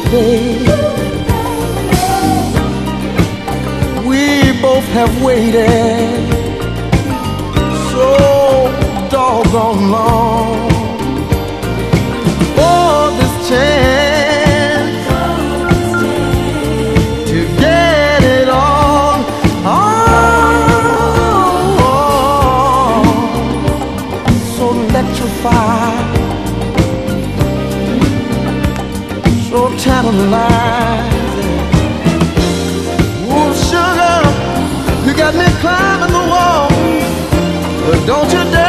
babe. We both have waited so doggone long for this chance to get it on. Oh, so electrified, so tantalizing. Oh, sugar, you got me climbing the wall, but don't you dare